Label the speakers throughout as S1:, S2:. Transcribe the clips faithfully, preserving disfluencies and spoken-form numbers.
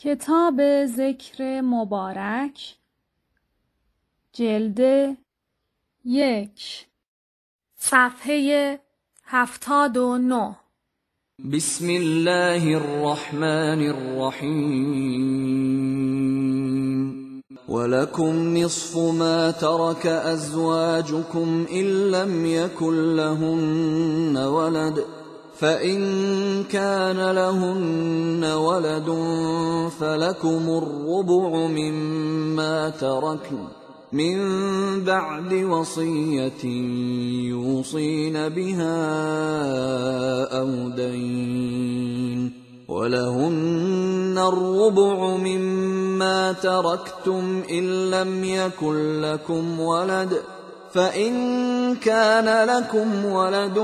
S1: کتاب ذکر مبارک جلد یک صفحه هفتاد و نه.
S2: بسم الله الرحمن الرحیم ولكم نصف ما ترك أزواجكم إن لم يكن لهن ولد فإن كان لهن ولد فلكم الربع مما تركن من بعد وصية يوصين بها أو دين ولهن الربع مما تركتم إن لم يكن لكم ولد فإن كان لكم ولد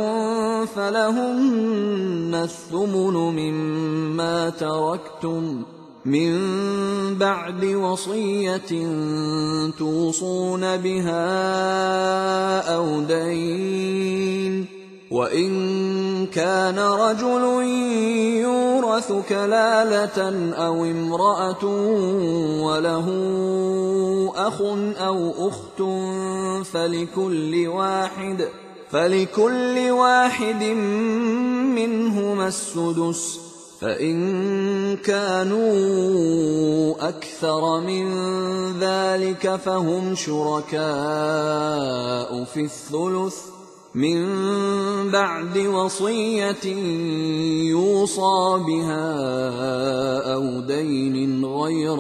S2: فلهن الثمن مما تركتم من بعد وصية توصون بها أو دين وإن كان رجل يورث كلالة أو امرأة وله أخ أو أخت فلكل واحد فلكل واحد منهما السدس فإن كانوا أكثر من ذلك فهم شركاء في الثلث من بعد وصية يوصى بها أو دين غير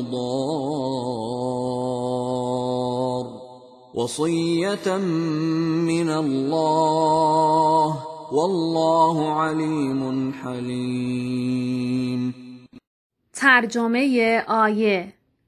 S2: مضار وصية من الله والله علیم حلیم.
S1: ترجمه آیه.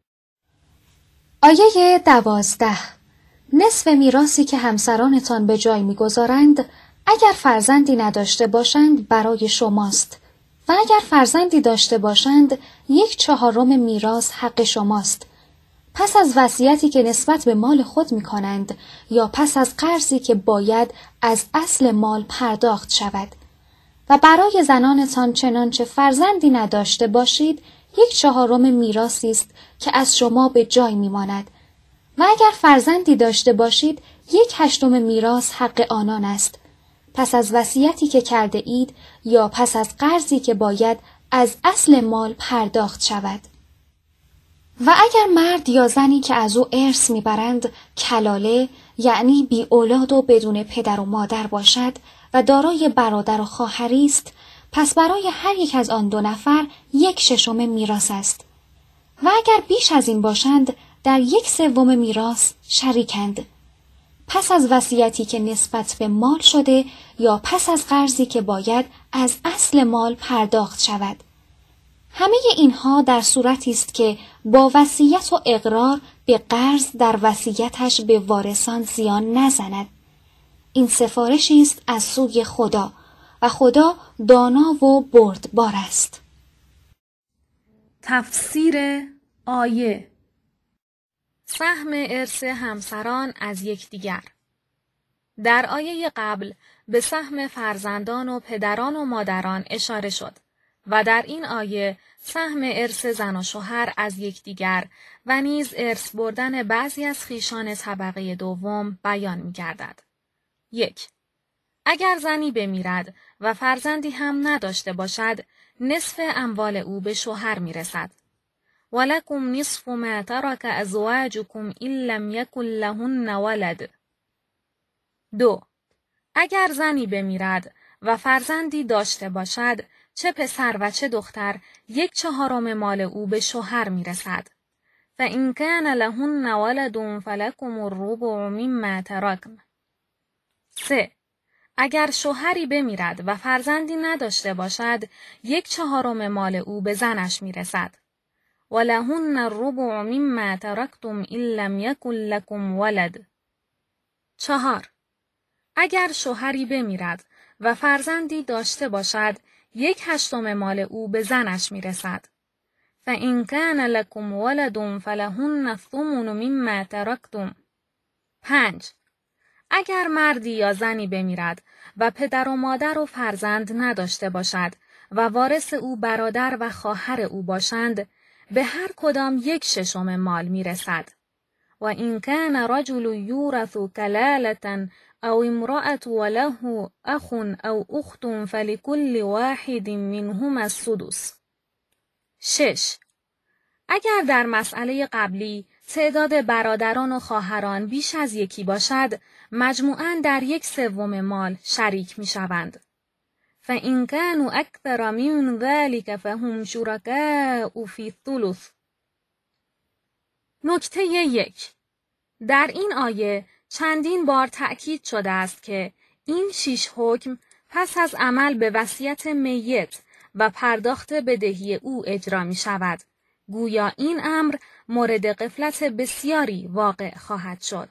S3: آیه دوازده. نصف میراثی که همسرانتان به جای میگذارند اگر فرزندی نداشته باشند برای شماست و اگر فرزندی داشته باشند یک چهارم میراث حق شماست. پس از وصیتی که نسبت به مال خود می کنند یا پس از قرضی که باید از اصل مال پرداخت شود. و برای زنانتان چنانچه فرزندی نداشته باشید یک چهارم میراثی است که از شما به جای می ماند. و اگر فرزندی داشته باشید یک هشتم میراث حق آنان است. پس از وصیتی که کرده اید یا پس از قرضی که باید از اصل مال پرداخت شود. و اگر مرد یا زنی که از او ارث میبرند کلاله یعنی بی اولاد و بدون پدر و مادر باشد و دارای برادر و خواهری است، پس برای هر یک از آن دو نفر یک ششم میراث است. و اگر بیش از این باشند در یک سوم میراث شریکند. پس از وصیتی که نسبت به مال شده یا پس از قرضی که باید از اصل مال پرداخت شود. همه اینها در صورتی است که با وصیت و اقرار به قرض در وصیتش به وارثان زیان نزند. این سفارشی است از سوی خدا و خدا دانا و بردبار است.
S1: تفسیر آیه. سهم ارث همسران از یکدیگر. در آیه قبل به سهم فرزندان و پدران و مادران اشاره شد و در این آیه سهم ارث زن و شوهر از یکدیگر و نیز ارث بردن بعضی از خویشان طبقه دوم بیان می‌گردد. یک. اگر زنی بمیرد و فرزندی هم نداشته باشد، نصف اموال او به شوهر می‌رسد. ولکم نصف ما ترک ازواجکم ان لم یکن لهن ولد. دو. اگر زنی بمیرد و فرزندی داشته باشد، چه پسر و چه دختر یک چهارم مال او به شوهر میرسد. فإن كان لهن ولد فلكم الربع مما ترکن. سه. اگر شوهری بمیرد و فرزندی نداشته باشد، یک چهارم مال او به زنش میرسد. ولهن الربع مما ترکتم ان لم یکن لکم ولد. چهار. اگر شوهری بمیرد و فرزندی داشته باشد، یک هشتم مال او به زنش میرسد. فإن كان لكم ولد فلهن الثمن مما ترکتم. پنج. اگر مردی یا زنی بمیرد و پدر و مادر و فرزند نداشته باشد و وارث او برادر و خواهر او باشند، به هر کدام یک ششم مال می رسد. و این کان رجل یورث کلالة او امرأة وله اخ او اخت فلکل واحد منهما السدس. شش. اگر در مسئله قبلی تعداد برادران و خواهران بیش از یکی باشد، مجموعاً در یک سوم مال شریک می شوند. فإن كانوا أكثر من ذلك فهم شركاء في الثلث. نکته یک. در این آیه چندین بار تأکید شده است که این شش حکم پس از عمل به وصیت میت و پرداخت بدهی او اجرا می شود. گویا این امر مورد غفلت بسیاری واقع خواهد شد.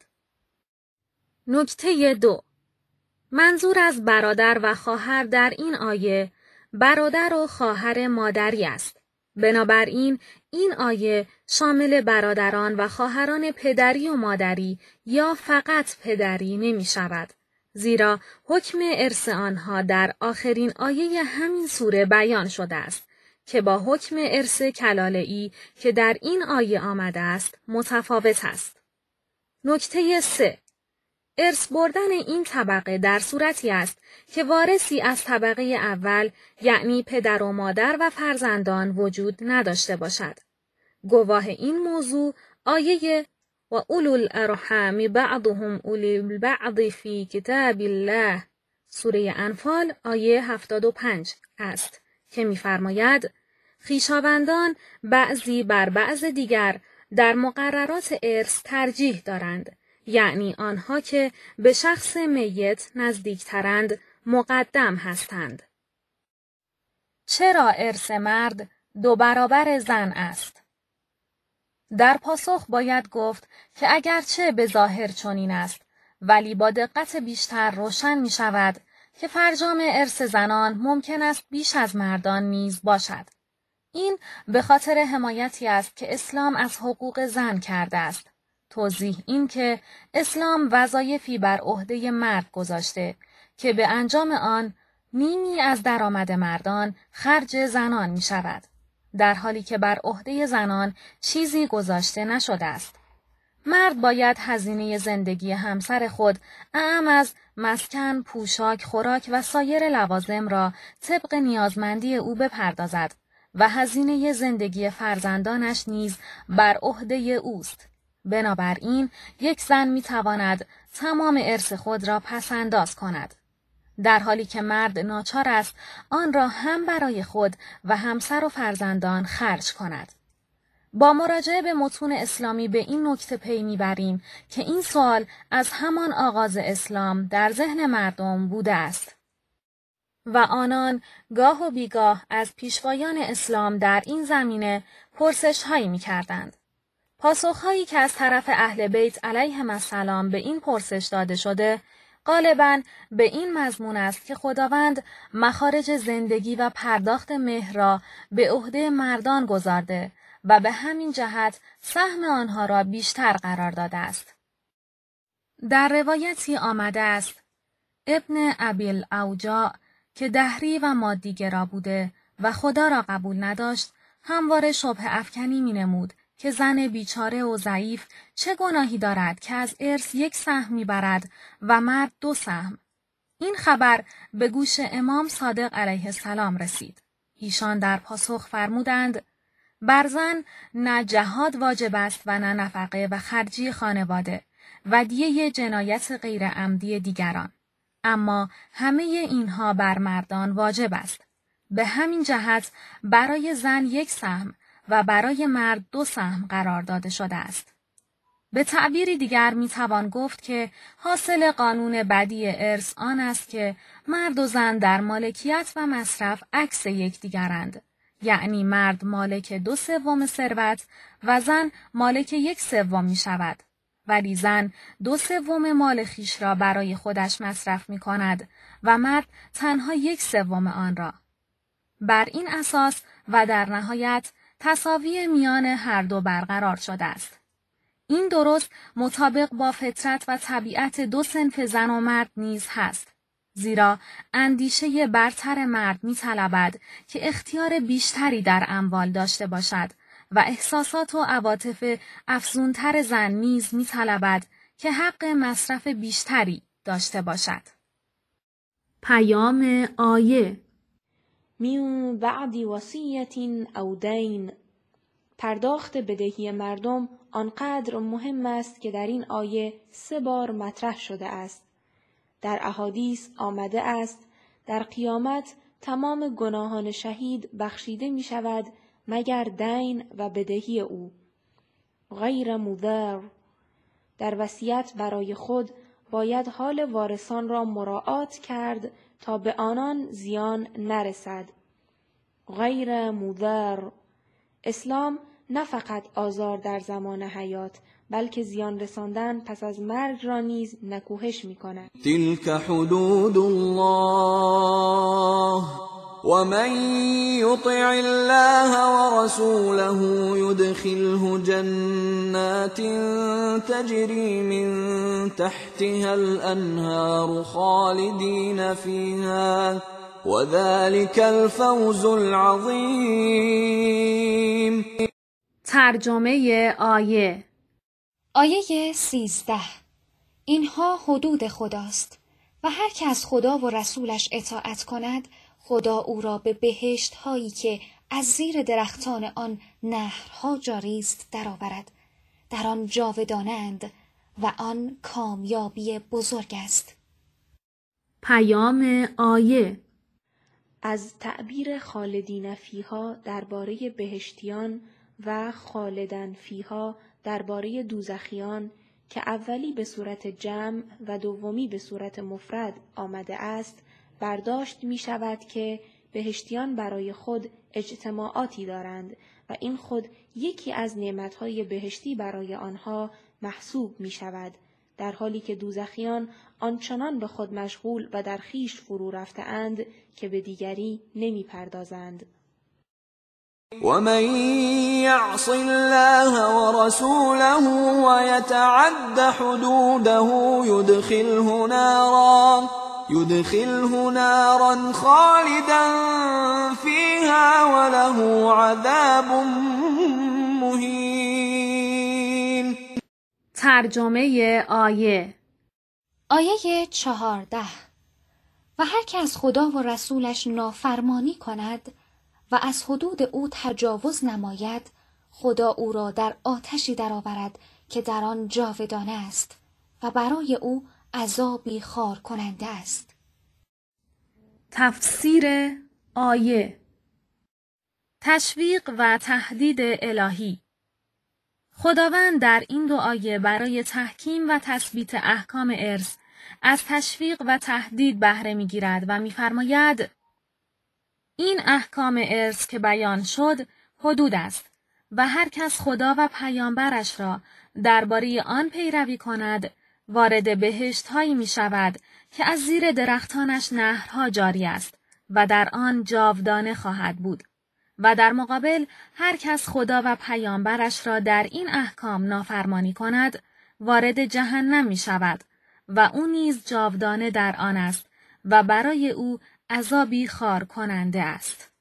S1: نکته دو. منظور از برادر و خواهر در این آیه برادر و خواهر مادری است. بنابراین این آیه شامل برادران و خواهران پدری و مادری یا فقط پدری نمی شود. زیرا حکم ارث آنها در آخرین آیه همین سوره بیان شده است که با حکم ارث کلاله‌ای که در این آیه آمده است متفاوت است. نکته سه. ارث بردن این طبقه در صورتی است که وارثی از طبقه اول یعنی پدر و مادر و فرزندان وجود نداشته باشد. گواه این موضوع آیه و اولو الارحام بعضهم اولی البعض فی کتاب الله سوره انفال آیه هفتاد و پنج است که می‌فرماید خویشاوندان بعضی بر بعض دیگر در مقررات ارث ترجیح دارند، یعنی آنها که به شخص میت نزدیکترند مقدم هستند. چرا ارث مرد دو برابر زن است؟ در پاسخ باید گفت که اگرچه به ظاهر چنین است، ولی با دقت بیشتر روشن می شود که فرجام ارث زنان ممکن است بیش از مردان نیز باشد. این به خاطر حمایتی است که اسلام از حقوق زن کرده است. توضیح این که اسلام وظایفی بر عهده مرد گذاشته که به انجام آن نیمی از درآمد مردان خرج زنان می شود، در حالی که بر عهده زنان چیزی گذاشته نشده است. مرد باید هزینه زندگی همسر خود اعم از مسکن، پوشاک، خوراک و سایر لوازم را طبق نیازمندی او بپردازد و هزینه زندگی فرزندانش نیز بر عهده اوست. بنابراین یک زن می تواند تمام ارث خود را پس انداز کند، در حالی که مرد ناچار است آن را هم برای خود و همسر و فرزندان خرج کند. با مراجعه به متون اسلامی به این نکته پی میبریم که این سوال از همان آغاز اسلام در ذهن مردم بوده است و آنان گاه و بیگاه از پیشوایان اسلام در این زمینه پرسش هایی می کردند. پاسخهایی که از طرف اهل بیت علیهم السلام به این پرسش داده شده غالباً به این مضمون است که خداوند مخارج زندگی و پرداخت مهر را به عهده مردان گذارده و به همین جهت سهم آنها را بیشتر قرار داده است. در روایتی آمده است ابن ابی الاوجاع که دهری و مادیگرا بوده و خدا را قبول نداشت، همواره شبهه افکنی می نمود که زن بیچاره و ضعیف چه گناهی دارد که از ارث یک سهم می برد و مرد دو سهم. این خبر به گوش امام صادق علیه السلام رسید. ایشان در پاسخ فرمودند بر زن نه جهاد واجب است و نه نفقه و خرجی خانواده و دیه جنایت غیر عمدی دیگران. اما همه اینها بر مردان واجب است. به همین جهت برای زن یک سهم و برای مرد دو سهم قرار داده شده است. به تعبیری دیگر می توان گفت که حاصل قانون بدیع ارث آن است که مرد و زن در مالکیت و مصرف عکس یکدیگرند، یعنی مرد مالک دو سوم ثروت و زن مالک یک سوم می شود، ولی زن دو سوم مال خیش را برای خودش مصرف می کند و مرد تنها یک سوم آن را. بر این اساس و در نهایت تساوی میان هر دو برقرار شده است. این درست مطابق با فطرت و طبیعت دو صنف زن و مرد نیز هست، زیرا اندیشه برتر مرد می طلبد که اختیار بیشتری در اموال داشته باشد و احساسات و عواطف افزونتر زن نیز می‌طلبد که حق مصرف بیشتری داشته باشد. پیام آیه:
S4: من بعد وصیت او دین. پرداخت بدهی مردم آنقدر مهم است که در این آیه سه بار مطرح شده است. در احادیث آمده است در قیامت تمام گناهان شهید بخشیده می شود مگر دین و بدهی او. غیر مضر. در وصیت برای خود باید حال وارثان را مراعات کرد تا به آنان زیان نرسد. غیر مضر. اسلام نه فقط آزار در زمان حیات بلکه زیان رساندن پس از مرگ را نیز نکوهش می کند.
S2: تلك حدود الله ومن يطع الله ورسوله يدخله جنات تجري من تحتها الأنهار خالدين فيها وذلك الفوز العظيم.
S1: ترجمه آیه:
S3: آیه سیزده. اینها حدود خداست و هر که از خدا و رسولش اطاعت کند خدا او را به بهشت هایی که از زیر درختان آن نهرها جاری است درآورد. در آن جاودانند و آن کامیابی بزرگ است.
S1: پیام آیه:
S4: از تعبیر خالدین فیها درباره بهشتیان و خالدن فیها درباره دوزخیان که اولی به صورت جمع و دومی به صورت مفرد آمده است، برداشت می شود که بهشتیان برای خود اجتماعاتی دارند و این خود یکی از نعمتهای بهشتی برای آنها محسوب می شود، در حالی که دوزخیان آنچنان به خود مشغول و در خویش فرو رفته اند که به دیگری نمی پردازند.
S2: ومن يعص الله ورسوله ويتعد حدوده يدخله نارا يدخله نارا خالدا فيها وله عذاب مهين.
S1: ترجمه آیه:
S3: آیه چهارده. و هر که از خدا و رسولش نافرمانی کند و از حدود او تجاوز نماید خدا او را در آتشی درآورد که در آن جاودانه است و برای او عذابی خار کننده است.
S1: تفسیر آیه: تشویق و تهدید الهی. خداوند در این دو آیه برای تحکیم و تثبیت احکام ارث از تشویق و تهدید بهره می‌گیرد و می‌فرماید این احکام ارث که بیان شد حدود است و هر کس خدا و پیامبرش را درباره آن پیروی کند وارد بهشت‌هایی می‌شود که از زیر درختانش نهرها جاری است و در آن جاودانه خواهد بود. و در مقابل هر کس خدا و پیامبرش را در این احکام نافرمانی کند وارد جهنم می شود و او نیز جاودانه در آن است و برای او عذابی خار کننده است.